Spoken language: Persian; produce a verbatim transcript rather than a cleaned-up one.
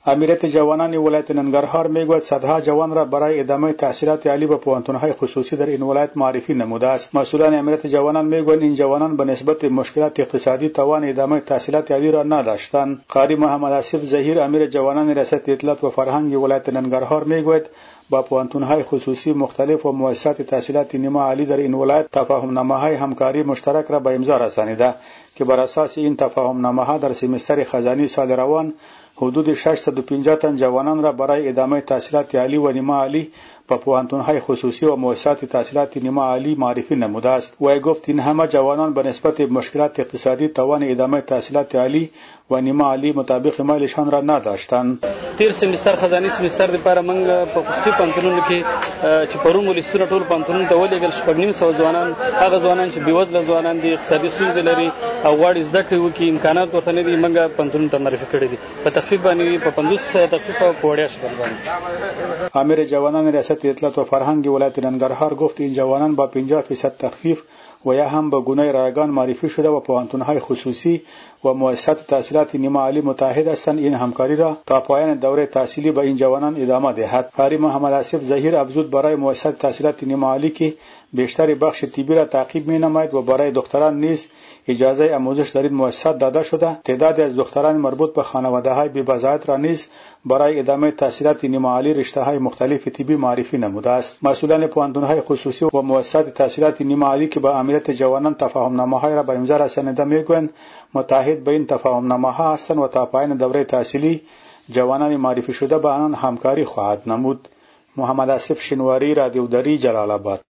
امیرت جوانان ولایت ننگرهار میگوید صدها جوان را برای ادامه تحصیلات عالی به پوهنتون‌های خصوصی در این ولایت معرفی نموده است. مسئولان امیرت جوانان میگویند این جوانان به نسبت مشکلات اقتصادی توان ادامه تحصیلات عالی را نداشتند. قاری محمد آصف ظهیر امیر جوانان ریاست اطلاعات و فرهنگ ولایت ننگرهار میگوید با پوهنتون‌های خصوصی مختلف و مؤسسات تحصیلات نیمه عالی در این ولایت تفاهم‌نامه‌های همکاری مشترک را به امضا رسانیده که بر اساس این تفاهم‌نامه‌ها در سمستر خزانی سال روان حدود ششصد و پنجاه تن جوانان را برای ادامه تحصیلات عالی و نیمه عالی به پوهنتون‌های خصوصی و مؤسسات تحصیلات نیمه عالی معرفی نموده است. و گفت این همه جوانان به نسبت مشکلات اقتصادی توان ادامه تحصیلات عالی و نیمه عالی مطابق مایلشان را نداشتند. تیر سمستر خزانی سمستر لپاره موږ په خصوصي پوهنتونونو کې چې پرون ولستونه ټول پوهنتونونو ته ولېږل شپږ نیم سوه ځوانان هغه ځوانان چې بېوزله ځوانان دي اقتصادي ستونزې لري او غواړي زده کړې وکړي امکانات ورته نه دي موږ پوهنتونونو ته معرفي کړي دي په تخفیف باندې په پنځوس فیصده تخفیف او په وړیا شکل باندې. امیر جوانان ریاست اطلاعات و فرهنگ ولایت ننگرهار گفت این جوانان با پنجاه فیصد تخفیف و یا هم به گونه رایگان معرفی شده و پوهنتون‌های خصوصی و مؤسسات تحصیلات نیمه عالی متحد هستند این همکاری را تا پایان دوره تحصیلی به این جوانان ادامه دهد. قاری محمد آصف ظهیر افزود برای مؤسسات تحصیلات نیمه عالی که بیشتر بخش طبی را تعقیب می‌نماید و برای دکتران نیز اجازه آموزش در این مؤسسات داده شده تعدادی از دکتران مربوط به خانواده‌های بی‌بضاعت را نیز برای ادامه تحصیلات نیمه عالی رشته‌های مختلف طبی معرفی نموده است. مسئولان پوهنتون‌های خصوصی و مؤسسات تحصیلات نیمه عالی که با امیرت جوانان تفاهم‌نامه‌های را به امضا رسانیده می‌گویند متحد به این تفاهم‌نامه‌ها هستند و تا پایان دوره تحصیلی جوانان معرفی شده با آنان همکاری خواهد نمود. محمد آصف شنواری، رادیو دری، جلال آباد.